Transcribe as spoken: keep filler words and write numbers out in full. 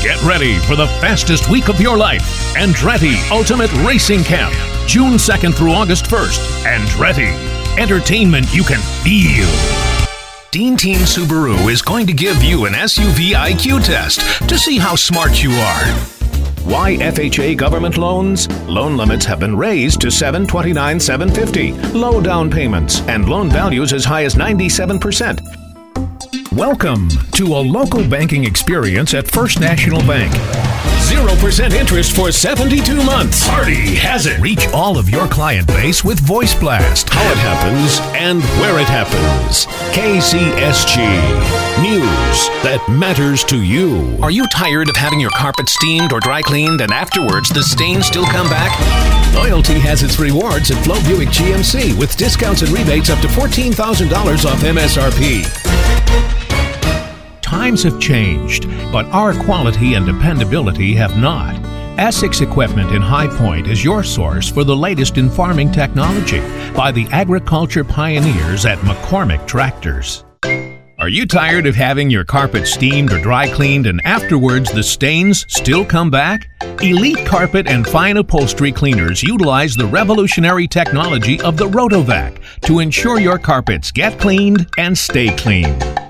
Get ready for the fastest week of your life. Andretti Ultimate Racing Camp, June second through August first. Andretti, entertainment you can feel. Dean Team Subaru is going to give you an S U V I Q test to see how smart you are. Why F H A government loans? Loan limits have been raised to seven twenty-nine seven fifty. Low down payments and loan values as high as ninety-seven percent. Welcome to a local banking experience at First National Bank. zero percent interest for seventy-two months. Party has it. Reach all of your client base with Voice Blast. How it happens and where it happens. K C S G. News that matters to you. Are you tired of having your carpet steamed or dry cleaned and afterwards the stains still come back? Loyalty has its rewards at Flo Buick G M C with discounts and rebates up to fourteen thousand dollars off M S R P. Times have changed, but our quality and dependability have not. Essex Equipment in High Point is your source for the latest in farming technology by the agriculture pioneers at McCormick Tractors. Are you tired of having your carpet steamed or dry cleaned and afterwards the stains still come back? Elite Carpet and Fine Upholstery Cleaners utilize the revolutionary technology of the Rotovac to ensure your carpets get cleaned and stay clean.